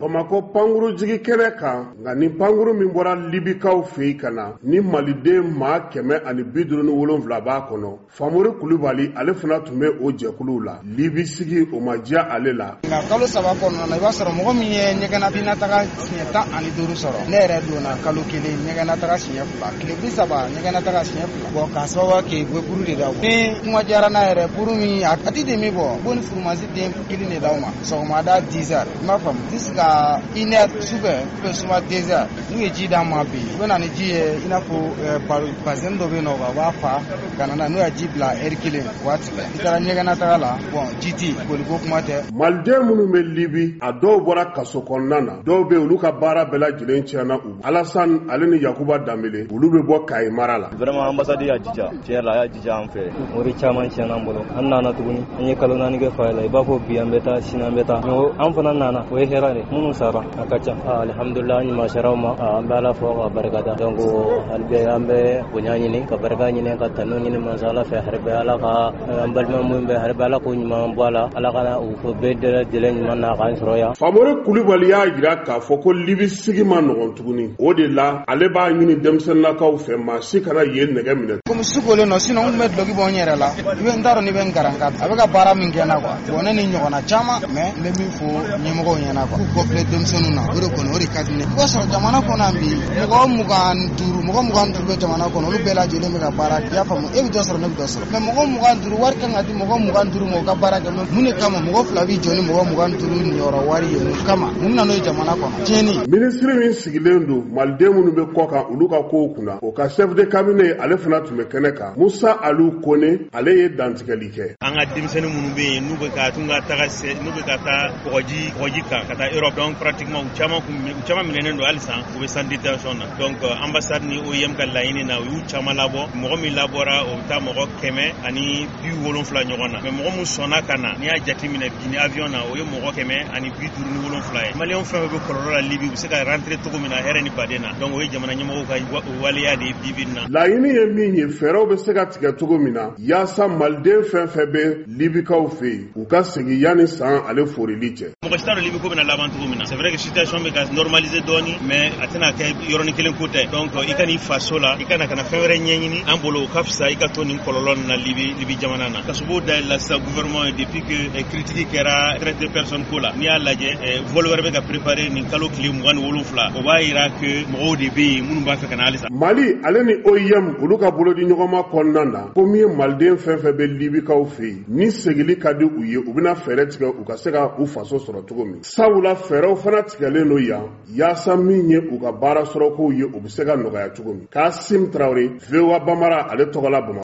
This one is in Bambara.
Bamako panguru jigi kɛnɛ kan nka ni panguru min bɔra Libikaw fɛ yen ka na ni maliden maa 157 b'a kɔnɔ. Famori Kulibali ale fana tun bɛ o jɛkuluw la. Libi sigi o ma diya ale la. Nka kalo 3 kɔnɔna na i b'a sɔrɔ mɔgɔ min ye ɲɛgɛnna taga siɲɛ 15 sɔrɔ. Ne yɛrɛ donna kalo 1 ɲɛgɛnna taga siɲɛ 2. Tile 30 ɲɛgɛnna taga siɲɛ 2. Bon k'a sababu kɛ u bɛ buru de d'aw ma. Ni kuma diyara n'a yɛrɛ buru min a ti de min bɔ. Bon ni furumasi den kelen de d'aw ma. Sɔgɔmada 10 heures. I m'a faamu. Jusqu'à 1 heure sufɛ ou suma 2 heures. N'u ye ji d'an ma bi. U bɛ na ni ji ye i n'a fɔ bazɛn dɔ bɛ yen nɔ u b'a fa ka na n'u y'a ji bila heure 1 waati bɛɛ. I taara ɲɛgɛnna taga la bon ji ti boliko kuma tɛ. Maliden minnu bɛ Libi a dɔw bɔra kaso kɔnɔna na. Dɔw bɛ olu ka baara bɛɛ lajɛlen tiɲɛna u. Alassane ale ni Yakuba Dambele olu bɛ bɔ Kayi mara la. Vraiment ambassade y'a jija. Tiɲɛ la a y'a jija an fɛ. Mori caman tiɲɛna an bolo. An nana tuguni an ye kalo 4 kɛ fa la i b'a fɔ bi an bɛ taa sini an bɛ taa. An fana nana o ye hɛrɛ de. Minnu sara a ka ca. Alhamdulillah an ɲuman saraw ma an bɛ Ala fɔ ka barikada. Donc hali bi an bɛ bonya ɲini ka barika ɲini ka tanu ɲini mansa Ala fɛ hali bi Ala ka an balima minnu bɛ hali bi Ala ko ɲuman bɔ a la. Ala ka u fɔ bɛɛ lajɛlen ɲuman na k'an sɔrɔ yan. Famori Kulibali y'a jira k'a fɔ ko Libi sigi ma nɔgɔn tuguni. O de la ale b'a ɲini denmisɛnninlakaw fɛ maa si kana yen nɛgɛ minɛ. Comme sukolen non sinon n bɛ duloki bɔ n yɛrɛ la. I bɛ n t'a dɔn ni bɛ n garanka a bɛ ka baara min kɛ n na quoi. Bon ne ni ɲɔgɔnna caman mais n bɛ min fɔ ɲɛmɔgɔw ɲɛna quoi. K'u kɔfilɛ denmisɛnninw na o de kɔni o de ka di ne. I b'a sɔrɔ jamana kɔnɔ bi mɔgɔ 25 bɛ jamana kɔnɔ olu bɛɛ lajɛlen bɛ ka baara kɛ. I y'a faamu e bɛ dɔ sɔrɔ ne bɛ dɔ sɔrɔ. Mais mɔgɔ 25 wari kan ka di mɔgɔ 25 ma u ka baara kɛ mun de kama mɔgɔ 2 b'i jɔ ni mɔgɔ 25 niyɔrɔ wari ye mun kama mun na n'o ye jamana kɔnɔ. Tiɲɛni. Minisiri min sigilen don maliden minnu bɛ kɔ kan olu ka kow kunna o ka chef de cabinet ale fana tun bɛ kɛnɛ kan. Musa Alu Kone ale ye dantigɛli kɛ. An ka denmisɛnnin minnu bɛ yen n'u bɛ ka taa kɔgɔji kan ka taa Europe donc pratiquement u caman minɛnen don halisa u bɛ sans détention na. Donc ambassade ni OIM ka laɲini na u y'u caman labɔ. Mɔgɔ min labɔra o bɛ taa mɔgɔ 170 ɲɔgɔn na. Mais mɔgɔ min sɔnna ka na n'i y'a jateminɛ bi ni avion na o ye mɔgɔ 157 ye. Maliyɛnw fɛn bɛ kɔlɔlɔ la Libi u bɛ se ka rentrer cogo min na hɛrɛ ni baden na. Donc o ye jamana ɲɛmɔgɔw ka waleya de ye bi na. Laɲini ye min ye fɛɛrɛw bɛ se ka tigɛ cogo min na yaasa maliden fɛn fɛn bɛ Libikaw fɛ yen u ka segin yanni san ale forili cɛ. Mɔgɔ si t'a dɔn Libi ko bɛna laban cogo min na. C'est vrai que situation bɛ ka normaliser dɔɔni mais a tɛna kɛ yɔrɔnin kelen ko tɛ. Donc i ka n'i faso la i kana fɛn wɛrɛ ɲɛɲini an bolo o ka fisa i ka to nin kɔlɔlɔ na Libi jamana na. Kasobo dayɛlɛla sisan gouvernement ye depuis que critique kɛra traite de personne ko la n'i y'a lajɛ vol wɛrɛ bɛ ka préparer nin kalo tile 27 o b'a yira que mɔgɔw de bɛ yen minnu b'a fɛ ka na halisa. Mali ale ni OIM olu ka bolodi ɲɔgɔnma kɔnɔna na ko min ye maliden fɛn fɛn bɛ Libikaw fɛ yen ni segili ka di u ye u bɛna fɛɛrɛ tigɛ u ka se ka u faso sɔrɔ cogo min. Sabula fɛɛrɛw fana tigɛlen don yan yaasa min ye u ka baara sɔrɔ kow ye u bɛ se ka nɔgɔya cogo min. Kasim Traoré VOA Bamara ale tɔgɔ la Bamakɔ.